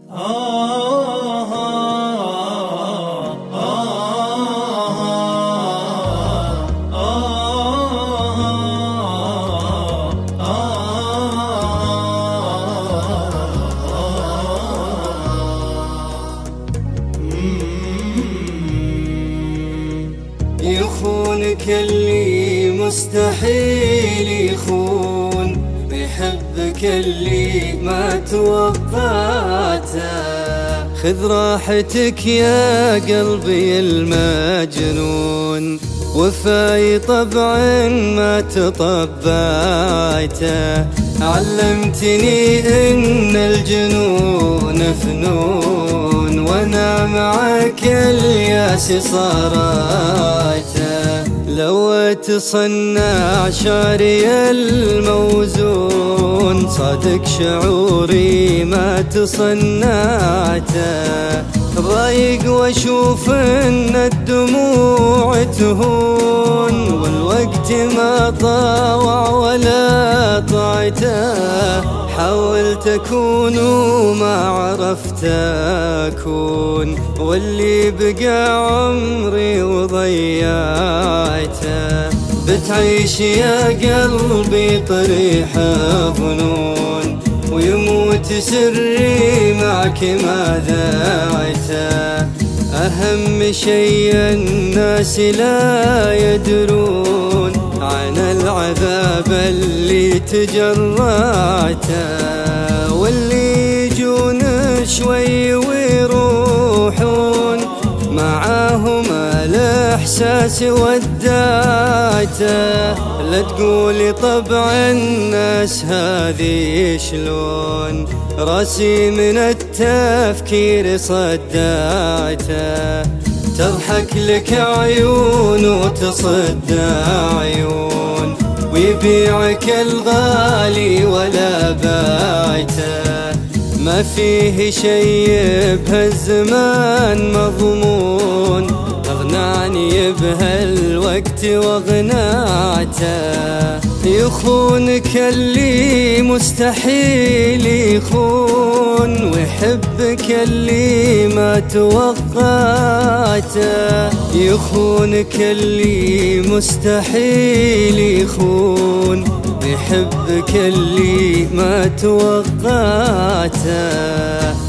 يخونك اللي مستحيل يخون، بيحبك اللي ما توقعته. خذ راحتك يا قلبي المجنون، وفاي طبع ما تطبعته. علمتني ان الجنون فنون، وانا معك الياس صاريته. لو تصنع شعري الموزون، صادق شعوري ما تصنعته. ضايق واشوف ان الدموع تهون، والوقت ما طاوع ولا طاعته. حاولت أكون وما عرفت أكون، واللي بقى عمري وضيعته. بتعيش يا قلبي طريح ظنون، ويموت سري معك ما ذاعته. أهم شيء الناس لا يدرون عن العذاب اللي تجرعته. واللي يجون شوي ويروحون، معاهم الإحساس وداعته. لا تقولي طبع الناس هذه شلون، راسي من التفكير صدعته. تضحك لك عيون وتصد عيون، ويبيعك الغالي ولا باعته. ما فيه شي بهالزمان مضمون، أغناني بهالوقت واغناته. يخونك اللي مستحيل يخون، ويحبك اللي ما توقعته. يخونك اللي مستحيل يخون، ويحبك اللي ما توقعته.